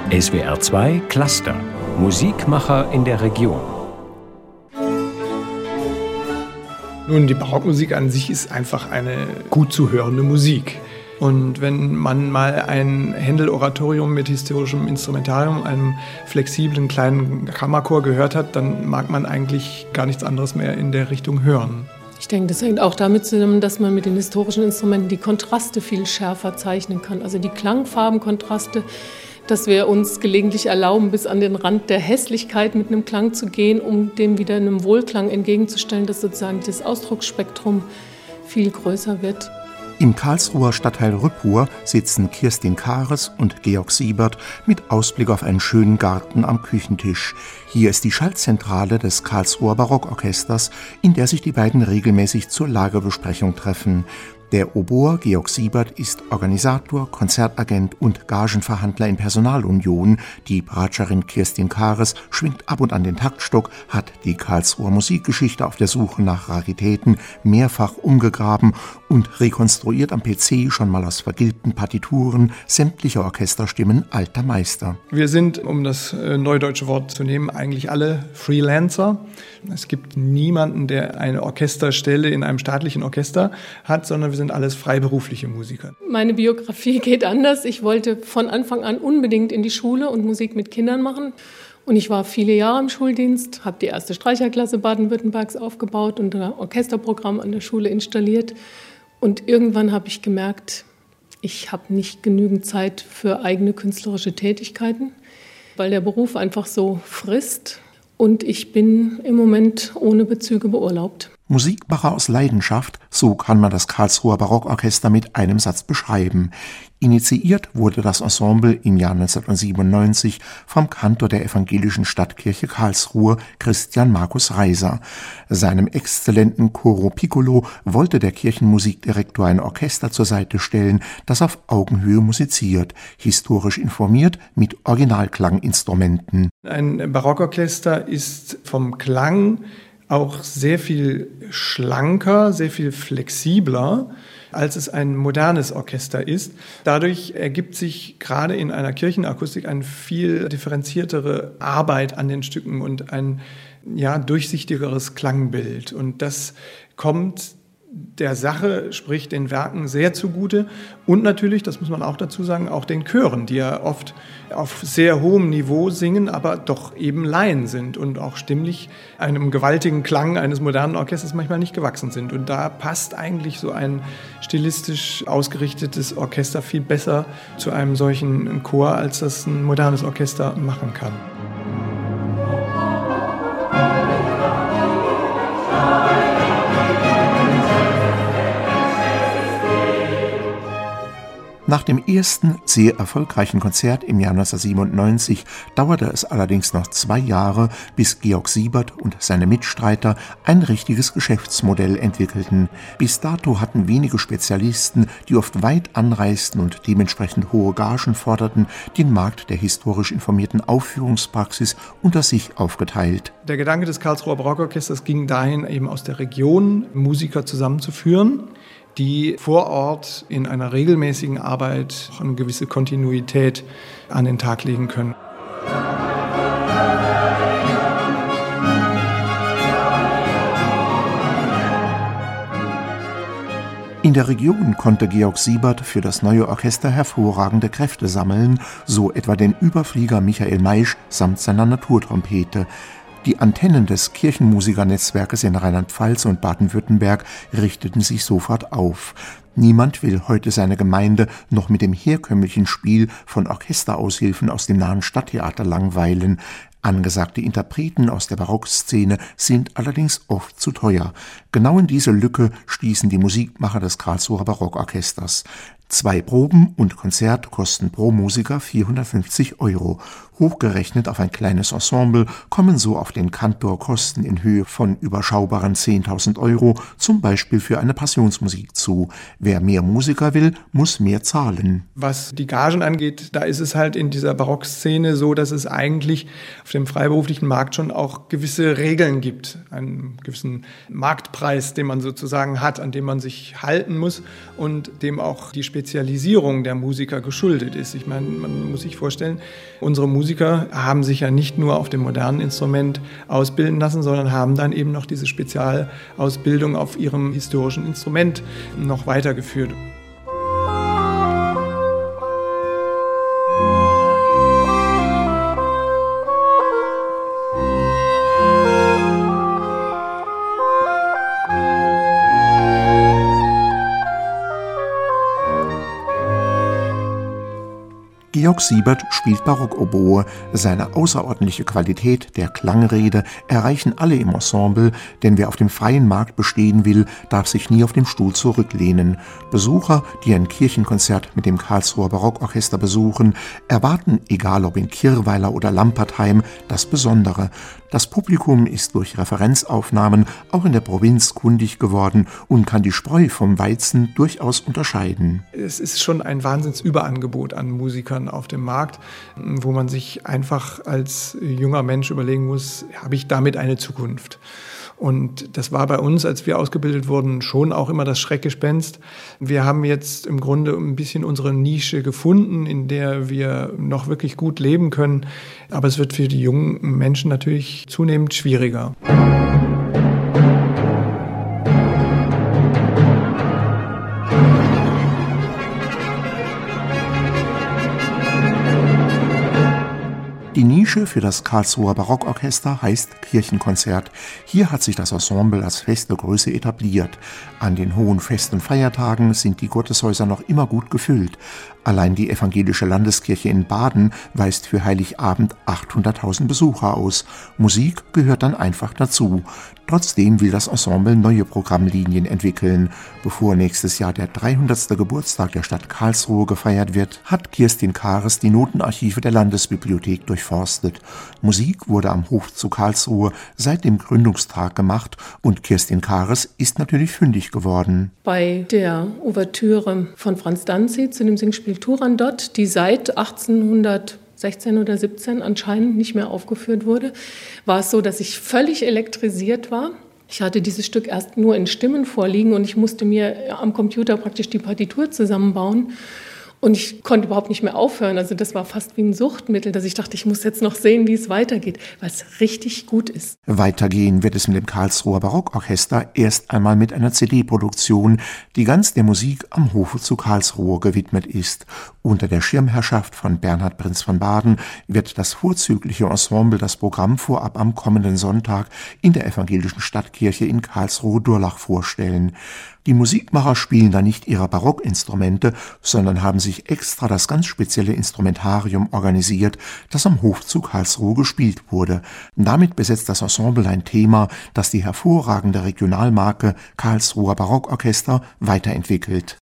SWR 2 Cluster. Musikmacher in der Region. Nun, die Barockmusik an sich ist einfach eine gut zu hörende Musik. Und wenn man mal ein Händel-Oratorium mit historischem Instrumentarium, einem flexiblen kleinen Kammerchor gehört hat, dann mag man eigentlich gar nichts anderes mehr in der Richtung hören. Ich denke, das hängt auch damit zusammen, dass man mit den historischen Instrumenten die Kontraste viel schärfer zeichnen kann. Also die Klangfarbenkontraste, dass wir uns gelegentlich erlauben, bis an den Rand der Hässlichkeit mit einem Klang zu gehen, um dem wieder einem Wohlklang entgegenzustellen, dass sozusagen das Ausdrucksspektrum viel größer wird. Im Karlsruher Stadtteil Rüppur sitzen Kirstin Kares und Georg Siebert mit Ausblick auf einen schönen Garten am Küchentisch. Hier ist die Schaltzentrale des Karlsruher Barockorchesters, in der sich die beiden regelmäßig zur Lagebesprechung treffen. Der Oboer Georg Siebert ist Organisator, Konzertagent und Gagenverhandler in Personalunion. Die Bratscherin Kirstin Kares schwingt ab und an den Taktstock, hat die Karlsruher Musikgeschichte auf der Suche nach Raritäten mehrfach umgegraben und rekonstruiert am PC schon mal aus vergilbten Partituren sämtliche Orchesterstimmen alter Meister. Wir sind, um das neudeutsche Wort zu nehmen, eigentlich alle Freelancer. Es gibt niemanden, der eine Orchesterstelle in einem staatlichen Orchester hat, sondern wir sind alles freiberufliche Musiker. Meine Biografie geht anders. Ich wollte von Anfang an unbedingt in die Schule und Musik mit Kindern machen. Und ich war viele Jahre im Schuldienst, habe die erste Streicherklasse Baden-Württembergs aufgebaut und ein Orchesterprogramm an der Schule installiert. Und irgendwann habe ich gemerkt, ich habe nicht genügend Zeit für eigene künstlerische Tätigkeiten, weil der Beruf einfach so frisst. Und ich bin im Moment ohne Bezüge beurlaubt. Musikmacher aus Leidenschaft, so kann man das Karlsruher Barockorchester mit einem Satz beschreiben. Initiiert wurde das Ensemble im Jahr 1997 vom Kantor der evangelischen Stadtkirche Karlsruhe, Christian Markus Reiser. Seinem exzellenten Coro Piccolo wollte der Kirchenmusikdirektor ein Orchester zur Seite stellen, das auf Augenhöhe musiziert, historisch informiert mit Originalklanginstrumenten. Ein Barockorchester ist vom Klang auch sehr viel schlanker, sehr viel flexibler, als es ein modernes Orchester ist. Dadurch ergibt sich gerade in einer Kirchenakustik eine viel differenziertere Arbeit an den Stücken und ein durchsichtigeres Klangbild. Und das kommt der Sache, sprich den Werken, sehr zugute. Und natürlich, das muss man auch dazu sagen, auch den Chören, die ja oft auf sehr hohem Niveau singen, aber doch eben Laien sind und auch stimmlich einem gewaltigen Klang eines modernen Orchesters manchmal nicht gewachsen sind. Und da passt eigentlich so ein stilistisch ausgerichtetes Orchester viel besser zu einem solchen Chor, als das ein modernes Orchester machen kann. Nach dem ersten, sehr erfolgreichen Konzert im Jahr 1997 dauerte es allerdings noch 2 Jahre, bis Georg Siebert und seine Mitstreiter ein richtiges Geschäftsmodell entwickelten. Bis dato hatten wenige Spezialisten, die oft weit anreisten und dementsprechend hohe Gagen forderten, den Markt der historisch informierten Aufführungspraxis unter sich aufgeteilt. Der Gedanke des Karlsruher Barockorchesters ging dahin, eben aus der Region Musiker zusammenzuführen, die vor Ort in einer regelmäßigen Arbeit eine gewisse Kontinuität an den Tag legen können. In der Region konnte Georg Siebert für das neue Orchester hervorragende Kräfte sammeln, so etwa den Überflieger Michael Maisch samt seiner Naturtrompete. Die Antennen des Kirchenmusikernetzwerkes in Rheinland-Pfalz und Baden-Württemberg richteten sich sofort auf. Niemand will heute seine Gemeinde noch mit dem herkömmlichen Spiel von Orchesteraushilfen aus dem nahen Stadttheater langweilen. Angesagte Interpreten aus der Barockszene sind allerdings oft zu teuer. Genau in diese Lücke stießen die Musikmacher des Karlsruher Barockorchesters. 2 Proben und Konzert kosten pro Musiker 450 €. Hochgerechnet auf ein kleines Ensemble kommen so auf den Kantor Kosten in Höhe von überschaubaren 10.000 €, zum Beispiel für eine Passionsmusik zu. Wer mehr Musiker will, muss mehr zahlen. Was die Gagen angeht, da ist es halt in dieser Barockszene so, dass es eigentlich auf dem freiberuflichen Markt schon auch gewisse Regeln gibt. Einen gewissen Marktpreis, den man sozusagen hat, an dem man sich halten muss und dem auch die Spezialisierung der Musiker geschuldet ist. Ich meine, man muss sich vorstellen, unsere Musiker haben sich ja nicht nur auf dem modernen Instrument ausbilden lassen, sondern haben dann eben noch diese Spezialausbildung auf ihrem historischen Instrument noch weitergeführt. Georg Siebert spielt Barockoboe. Seine außerordentliche Qualität der Klangrede erreichen alle im Ensemble, denn wer auf dem freien Markt bestehen will, darf sich nie auf dem Stuhl zurücklehnen. Besucher, die ein Kirchenkonzert mit dem Karlsruher Barockorchester besuchen, erwarten, egal ob in Kirrweiler oder Lampertheim, das Besondere. Das Publikum ist durch Referenzaufnahmen auch in der Provinz kundig geworden und kann die Spreu vom Weizen durchaus unterscheiden. Es ist schon ein Wahnsinnsüberangebot an Musikern auf dem Markt, wo man sich einfach als junger Mensch überlegen muss, habe ich damit eine Zukunft? Und das war bei uns, als wir ausgebildet wurden, schon auch immer das Schreckgespenst. Wir haben jetzt im Grunde ein bisschen unsere Nische gefunden, in der wir noch wirklich gut leben können. Aber es wird für die jungen Menschen natürlich zunehmend schwieriger. Die Nische für das Karlsruher Barockorchester heißt Kirchenkonzert. Hier hat sich das Ensemble als feste Größe etabliert. An den hohen Fest- und Feiertagen sind die Gotteshäuser noch immer gut gefüllt. Allein die evangelische Landeskirche in Baden weist für Heiligabend 800.000 Besucher aus. Musik gehört dann einfach dazu. Trotzdem will das Ensemble neue Programmlinien entwickeln. Bevor nächstes Jahr der 300. Geburtstag der Stadt Karlsruhe gefeiert wird, hat Kirstin Kares die Notenarchive der Landesbibliothek durchforstet. Musik wurde am Hof zu Karlsruhe seit dem Gründungstag gemacht und Kirstin Kares ist natürlich fündig geworden. Bei der Ouvertüre von Franz Danzig zu dem Singspiel Turandot, die seit 1816 oder 17 anscheinend nicht mehr aufgeführt wurde, war es so, dass ich völlig elektrisiert war. Ich hatte dieses Stück erst nur in Stimmen vorliegen und ich musste mir am Computer praktisch die Partitur zusammenbauen. Und ich konnte überhaupt nicht mehr aufhören. Also das war fast wie ein Suchtmittel, dass ich dachte, ich muss jetzt noch sehen, wie es weitergeht, weil es richtig gut ist. Weitergehen wird es mit dem Karlsruher Barockorchester erst einmal mit einer CD-Produktion, die ganz der Musik am Hofe zu Karlsruhe gewidmet ist. Unter der Schirmherrschaft von Bernhard Prinz von Baden wird das vorzügliche Ensemble das Programm vorab am kommenden Sonntag in der evangelischen Stadtkirche in Karlsruhe-Durlach vorstellen. Die Musikmacher spielen da nicht ihre Barockinstrumente, sondern haben sich extra das ganz spezielle Instrumentarium organisiert, das am Hof zu Karlsruhe gespielt wurde. Damit besetzt das Ensemble ein Thema, das die hervorragende Regionalmarke Karlsruher Barockorchester weiterentwickelt.